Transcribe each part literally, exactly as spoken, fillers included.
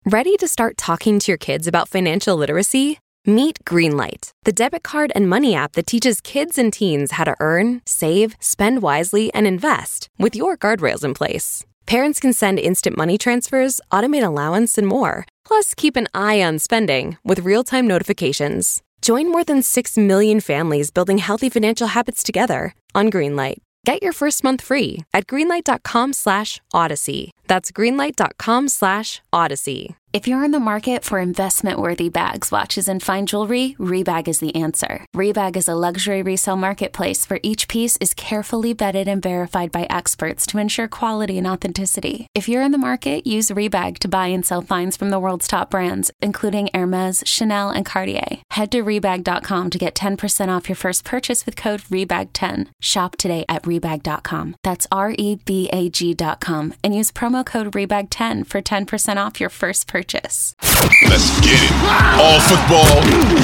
Ready to start talking to your kids about financial literacy? Meet Greenlight, the debit card and money app that teaches kids and teens how to earn, save, spend wisely, and invest with your guardrails in place. Parents can send instant money transfers, automate allowance, and more. Plus, keep an eye on spending with real-time notifications. Join more than six million families building healthy financial habits together on Greenlight. Get your first month free at greenlight.com slash odyssey. That's greenlight.com slash odyssey. If you're in the market for investment-worthy bags, watches, and fine jewelry, Rebag is the answer. Rebag is a luxury resale marketplace where each piece is carefully vetted and verified by experts to ensure quality and authenticity. If you're in the market, use Rebag to buy and sell finds from the world's top brands, including Hermes, Chanel, and Cartier. Head to rebag dot com to get ten percent off your first purchase with code rebag ten. Shop today at rebag dot com. That's R E B A G dot com. And use promo code rebag ten for ten percent off your first purchase. Purchase. Let's get it. All football,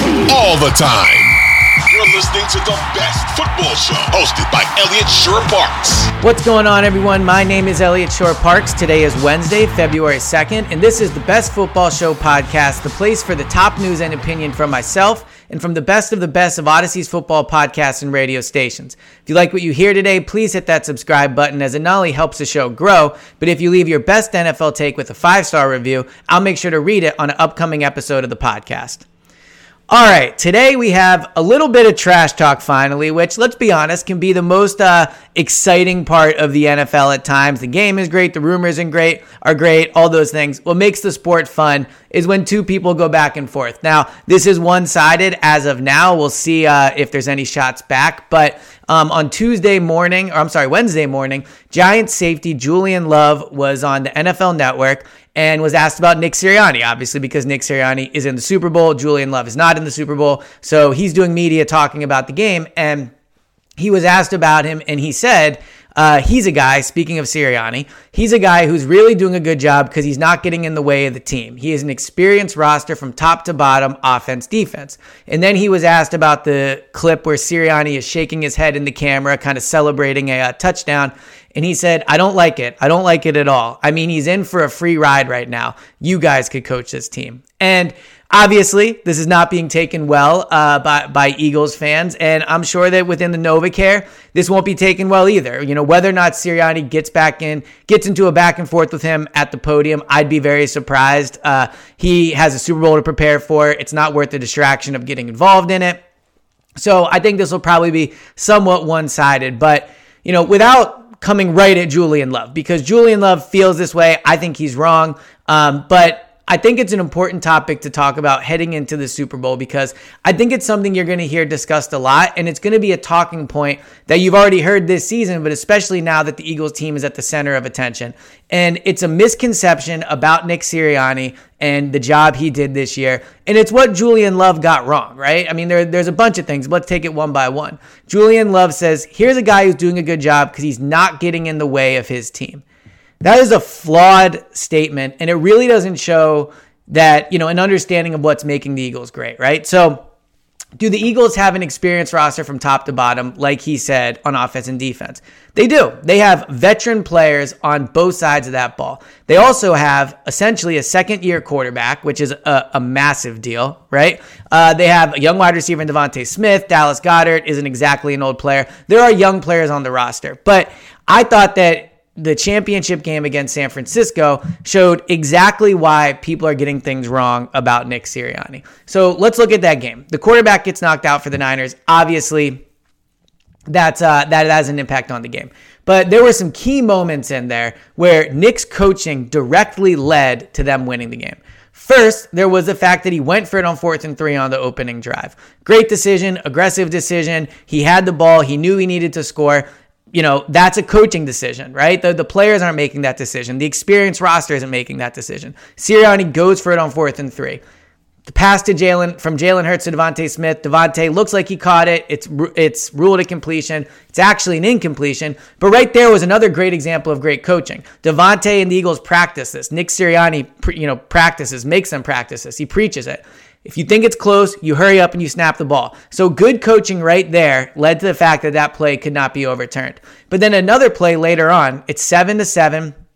all the time. You're listening to the best football show, hosted by Elliot Shore-Parks. What's going on, everyone? My name is Elliot Shore-Parks. Today is Wednesday, February second, and this is the Best Football Show podcast, the place for the top news and opinion from myself and from the best of the best of Odyssey's football podcasts and radio stations. If you like what you hear today, please hit that subscribe button, as it not only helps the show grow, but if you leave your best N F L take with a five-star review, I'll make sure to read it on an upcoming episode of the podcast. All right, today we have a little bit of trash talk finally, which, let's be honest, can be the most uh, exciting part of the N F L at times. The game is great, the rumors are great, are great, all those things. What makes the sport fun is when two people go back and forth. Now, this is one-sided as of now. We'll see uh, if there's any shots back, but um, on Tuesday morning, or I'm sorry, Wednesday morning, Giants safety Julian Love was on the N F L Network and was asked about Nick Sirianni, obviously, because Nick Sirianni is in the Super Bowl. Julian Love is not in the Super Bowl. So he's doing media talking about the game. And he was asked about him, and he said uh, he's a guy, speaking of Sirianni, he's a guy who's really doing a good job because he's not getting in the way of the team. He is an experienced roster from top to bottom, offense, defense. And then he was asked about the clip where Sirianni is shaking his head in the camera, kind of celebrating a, a touchdown. And he said, I don't like it. I don't like it at all. I mean, he's in for a free ride right now. You guys could coach this team. And obviously, this is not being taken well uh, by, by Eagles fans. And I'm sure that within the NovaCare, this won't be taken well either. You know, whether or not Sirianni gets back in, gets into a back and forth with him at the podium, I'd be very surprised. Uh, he has a Super Bowl to prepare for. It's not worth the distraction of getting involved in it. So I think this will probably be somewhat one-sided. But, you know, without coming right at Julian Love, because Julian Love feels this way. I think he's wrong. Um, but I think it's an important topic to talk about heading into the Super Bowl, because I think it's something you're going to hear discussed a lot, and it's going to be a talking point that you've already heard this season, but especially now that the Eagles team is at the center of attention. And it's a misconception about Nick Sirianni and the job he did this year. And it's what Julian Love got wrong, right? I mean, there, there's a bunch of things, but let's take it one by one. Julian Love says, here's a guy who's doing a good job because he's not getting in the way of his team. That is a flawed statement, and it really doesn't show that, you know, an understanding of what's making the Eagles great, right? So do the Eagles have an experienced roster from top to bottom, like he said, on offense and defense? They do. They have veteran players on both sides of that ball. They also have essentially a second-year quarterback, which is a, a massive deal, right? Uh, they have a young wide receiver in Devontae Smith. Dallas Goedert isn't exactly an old player. There are young players on the roster, but I thought that the championship game against San Francisco showed exactly why people are getting things wrong about Nick Sirianni. So let's look at that game. The quarterback gets knocked out for the Niners. Obviously, that's, uh, that has an impact on the game. But there were some key moments in there where Nick's coaching directly led to them winning the game. First, there was the fact that he went for it on fourth and three on the opening drive. Great decision, aggressive decision. He had the ball. He knew he needed to score. You know, that's a coaching decision, right? The, the players aren't making that decision. The experienced roster isn't making that decision. Sirianni goes for it on fourth and three. The pass to Jalen, from Jalen Hurts to Devontae Smith. Devontae looks like he caught it. It's it's ruled a completion. It's actually an incompletion. But right there was another great example of great coaching. Devontae and the Eagles practice this. Nick Sirianni, you know, practices, makes them practice this. He preaches it. If you think it's close, you hurry up and you snap the ball. So good coaching right there led to the fact that that play could not be overturned. But then another play later on, it's seven to seven.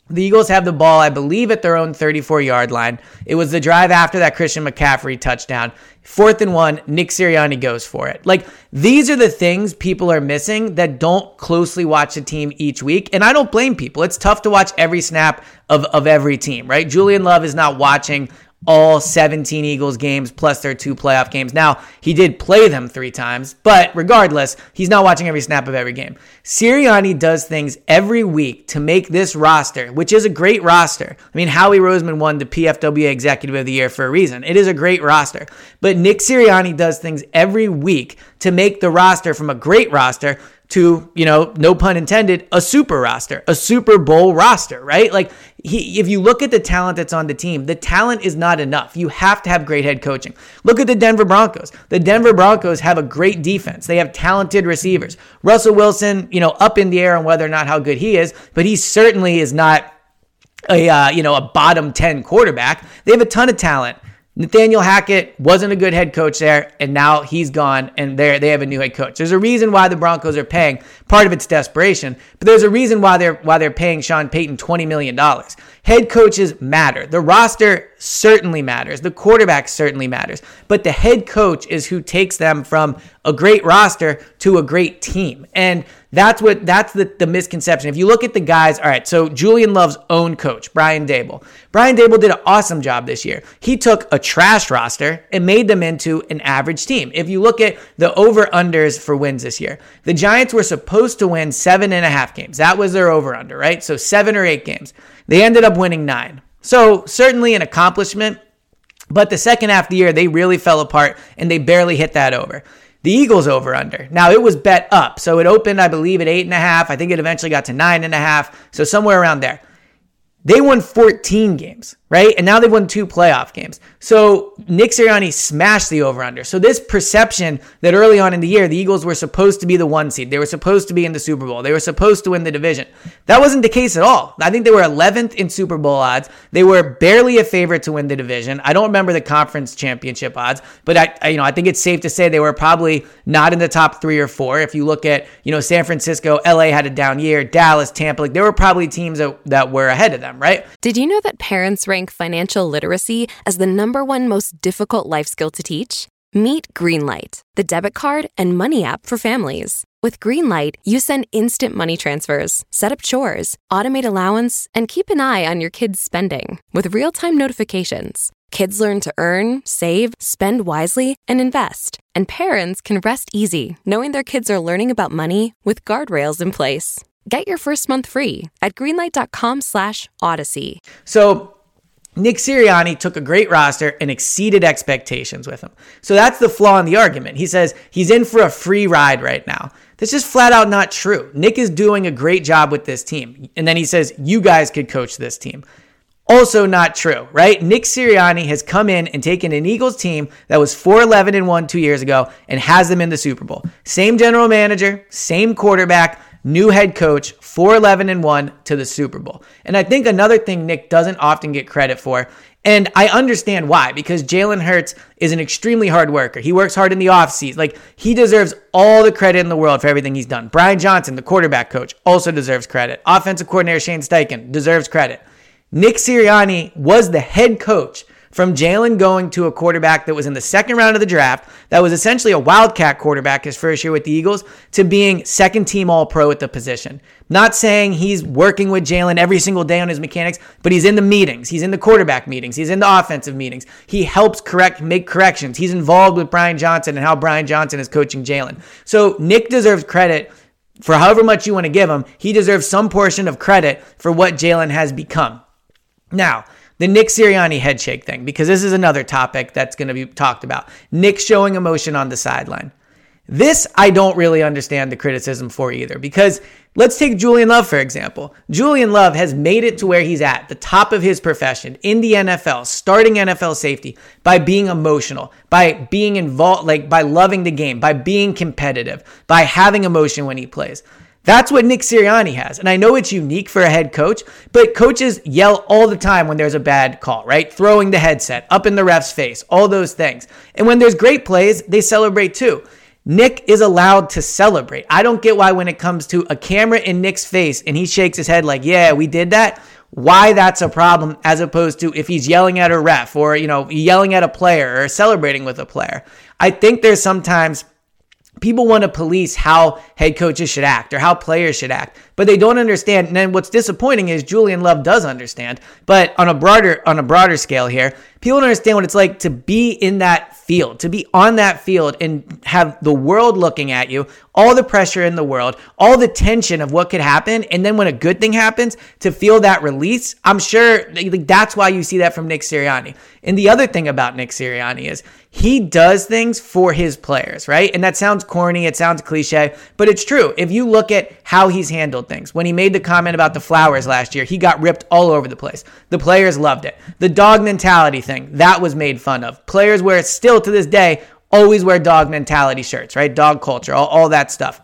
The Eagles have the ball, I believe, at their own thirty-four-yard line. It was the drive after that Christian McCaffrey touchdown. Fourth and one, Nick Sirianni goes for it. Like, these are the things people are missing that don't closely watch the team each week. And I don't blame people. It's tough to watch every snap of, of every team, right? Julian Love is not watching all seventeen Eagles games plus their two playoff games. Now, he did play them three times, but regardless, he's not watching every snap of every game. Sirianni does things every week to make this roster, which is a great roster. I mean, Howie Roseman won the P F W A Executive of the Year for a reason. It is a great roster. But Nick Sirianni does things every week to make the roster from a great roster to, you know, no pun intended, a super roster, a Super Bowl roster, right? Like, he, if you look at the talent that's on the team, the talent is not enough. You have to have great head coaching. Look at the Denver Broncos. The Denver Broncos have a great defense. They have talented receivers. Russell Wilson, you know, up in the air on whether or not how good he is, but he certainly is not a, uh, you know, a bottom ten quarterback. They have a ton of talent. Nathaniel Hackett wasn't a good head coach there, and now he's gone, and they they have a new head coach. There's a reason why the Broncos are paying. Part of it's desperation, but there's a reason why they're why they're paying Sean Payton twenty million dollars. Head coaches matter. The roster certainly matters. The quarterback certainly matters. But the head coach is who takes them from a great roster to a great team. And that's what that's the, the misconception. If you look at the guys, all right, so Julian Love's own coach, Brian Daboll. Brian Daboll did an awesome job this year. He took a trash roster and made them into an average team. If you look at the over-unders for wins this year, the Giants were supposed to win seven and a half games. That was their over-under, right? So seven or eight games. They ended up winning nine. So certainly an accomplishment, but the second half of the year, they really fell apart and they barely hit that over. The Eagles over under. Now it was bet up. So it opened, I believe, at eight and a half. I think it eventually got to nine and a half. So somewhere around there. They won fourteen games, right? And now they've won two playoff games. So Nick Sirianni smashed the over-under. So this perception that early on in the year, the Eagles were supposed to be the one seed. They were supposed to be in the Super Bowl. They were supposed to win the division. That wasn't the case at all. I think they were eleventh in Super Bowl odds. They were barely a favorite to win the division. I don't remember the conference championship odds, but I, I you know, I think it's safe to say they were probably not in the top three or four. If you look at, you know, San Francisco, L A had a down year, Dallas, Tampa, like there were probably teams that, that were ahead of them, right? Did you know that parents rank financial literacy as the number one most difficult life skill to teach? Meet Greenlight, the debit card and money app for families. With Greenlight, you send instant money transfers, set up chores, automate allowance, and keep an eye on your kids' spending with real-time notifications. Kids learn to earn, save, spend wisely, and invest. And parents can rest easy knowing their kids are learning about money with guardrails in place. Get your first month free at greenlight.com slash odyssey. So Nick Sirianni took a great roster and exceeded expectations with him. So that's the flaw in the argument. He says he's in for a free ride right now. That's just flat out not true. Nick is doing a great job with this team. And then he says, you guys could coach this team. Also not true, right? Nick Sirianni has come in and taken an Eagles team that was four eleven and one two years ago and has them in the Super Bowl. Same general manager, same quarterback, new head coach, four eleven and one to the Super Bowl. And I think another thing Nick doesn't often get credit for, and I understand why, because Jalen Hurts is an extremely hard worker. He works hard in the offseason. Like, he deserves all the credit in the world for everything he's done. Brian Johnson, the quarterback coach, also deserves credit. Offensive coordinator Shane Steichen deserves credit. Nick Sirianni was the head coach from Jalen going to a quarterback that was in the second round of the draft, that was essentially a wildcat quarterback his first year with the Eagles, to being second team all-pro at the position. Not saying he's working with Jalen every single day on his mechanics, but he's in the meetings. He's in the quarterback meetings. He's in the offensive meetings. He helps correct, make corrections. He's involved with Brian Johnson and how Brian Johnson is coaching Jalen. So Nick deserves credit for however much you want to give him. He deserves some portion of credit for what Jalen has become. Now, the Nick Sirianni head shake thing, because this is another topic that's going to be talked about. Nick showing emotion on the sideline. This I don't really understand the criticism for either, because let's take Julian Love, for example. Julian Love has made it to where he's at, the top of his profession, in the N F L, starting N F L safety, by being emotional, by being involved, like by loving the game, by being competitive, by having emotion when he plays. That's what Nick Sirianni has. And I know it's unique for a head coach, but coaches yell all the time when there's a bad call, right? Throwing the headset up in the ref's face, all those things. And when there's great plays, they celebrate too. Nick is allowed to celebrate. I don't get why when it comes to a camera in Nick's face and he shakes his head like, yeah, we did that. why that's a problem, as opposed to if he's yelling at a ref or, you know, yelling at a player or celebrating with a player. I think there's sometimes people want to police how head coaches should act or how players should act, but they don't understand. And then what's disappointing is Julian Love does understand, but on a broader on a broader scale here, people don't understand what it's like to be in that field, to be on that field and have the world looking at you, all the pressure in the world, all the tension of what could happen. And then when a good thing happens, to feel that release. I'm sure that's why you see that from Nick Sirianni. And the other thing about Nick Sirianni is he does things for his players, right? And that sounds corny, it sounds cliche, but it's true. If you look at how he's handled things, when he made the comment about the flowers last year, he got ripped all over the place. The players loved it. The dog mentality thing, that was made fun of. Players wear, still to this day, always wear dog mentality shirts, right? Dog culture, all, all that stuff.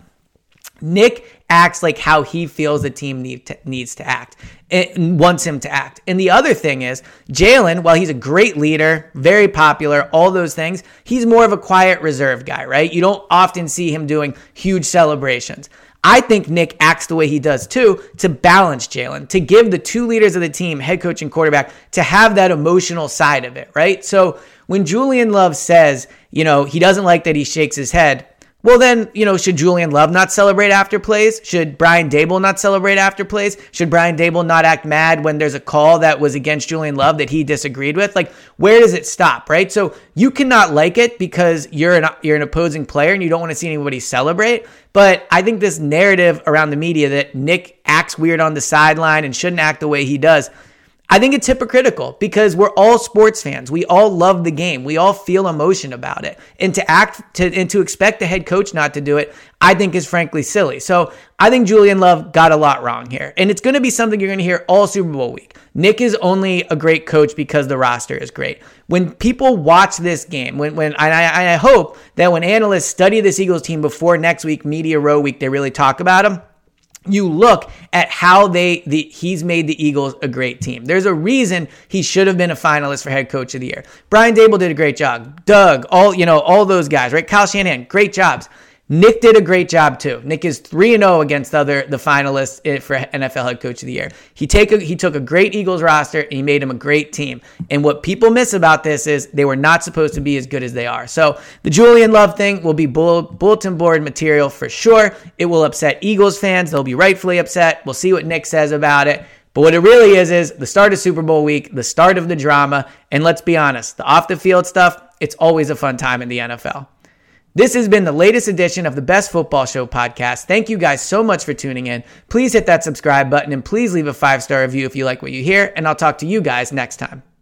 Nick acts like how he feels the team need to, needs to act. It wants him to act. And the other thing is, Jalen, while he's a great leader, very popular, all those things, he's more of a quiet, reserved guy, right? You don't often see him doing huge celebrations. I think Nick acts the way he does too, to balance Jalen, to give the two leaders of the team, head coach and quarterback, to have that emotional side of it, right? So when Julian Love says, you know, he doesn't like that he shakes his head, well then, you know, should Julian Love not celebrate after plays? Should Brian Daboll not celebrate after plays? Should Brian Daboll not act mad when there's a call that was against Julian Love that he disagreed with? Like, where does it stop, right? So you cannot like it because you're an you're an opposing player and you don't want to see anybody celebrate. But I think this narrative around the media that Nick acts weird on the sideline and shouldn't act the way he does, I think it's hypocritical because we're all sports fans. We all love the game. We all feel emotion about it. And to act to and to expect the head coach not to do it, I think is frankly silly. So I think Julian Love got a lot wrong here. And it's going to be something you're going to hear all Super Bowl week. Nick is only a great coach because the roster is great. When people watch this game, when when I, I hope that when analysts study this Eagles team before next week, Media Row week, they really talk about them. You look at how they the he's made the Eagles a great team. There's a reason he should have been a finalist for head coach of the year. Brian Daboll did a great job. Doug, all you know, all those guys, right? Kyle Shanahan, great jobs. Nick did a great job too. Nick is three and oh against the other the finalists for N F L head coach of the year. He take a, he took a great Eagles roster and he made them a great team. And what people miss about this is they were not supposed to be as good as they are. So the Julian Love thing will be bull, bulletin board material for sure. It will upset Eagles fans. They'll be rightfully upset. We'll see what Nick says about it. But what it really is is the start of Super Bowl week, the start of the drama. And let's be honest, the off the field stuff, it's always a fun time in the N F L. This has been the latest edition of the Best Football Show podcast. Thank you guys so much for tuning in. Please hit that subscribe button and please leave a five-star review if you like what you hear, and I'll talk to you guys next time.